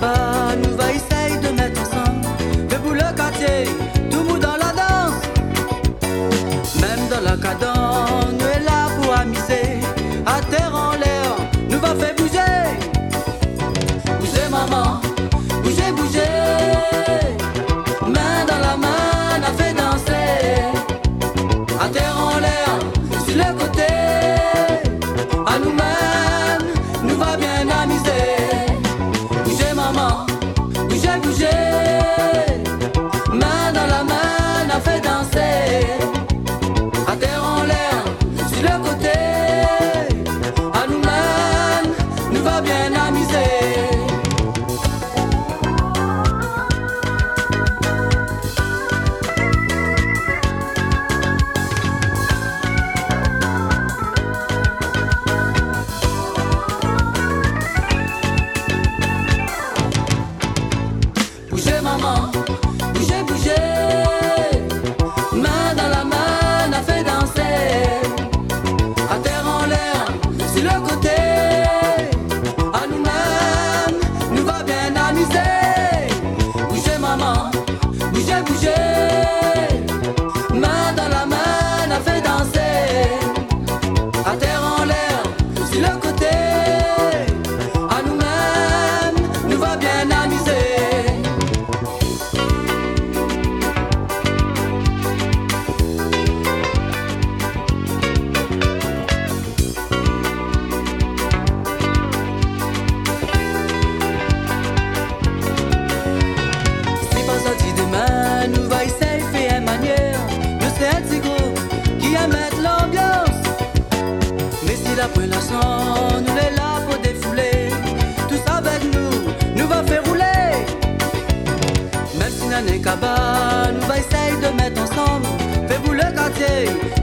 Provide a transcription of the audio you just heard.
cabane, nous va essayer de mettre ensemble. Debout le quartier, tout le monde dans la danse. Même dans la cadence, nous est là pour amuser. À terre en l'air, nous va faire bouger. Bougez maman, bougez, bougez. Main dans la main, on a fait danser. À terre en l'air, sur le côté. À nous-mêmes, nous va bien amuser. Bougez maman, bougez, bougez. Main dans la main, on a fait danser. À terre en l'air, sur le côté. À nous-mêmes, nous va bien amuser. Bougez maman, bougez, bougez. Main dans la main, on a fait danser. À terre en l'air, sur le côté. À nous-mêmes, nous va bien amuser. Bougez maman, bougez, bougez. Main dans la main, on a fait danser. À terre en l'air, sur le côté. À nous-mêmes, nous va bien amuser. Si pas sorti demain, nous va essayer de faire une manière. Nous c'est un petit groupe qui aime mettre l'ambiance. Mais si la pointe la sang, nous est là pour défouler. Tous avec nous, nous va faire rouler. Même si nous n'est qu'à bas, nous va essayer de mettre ensemble. Fais-vous le quartier,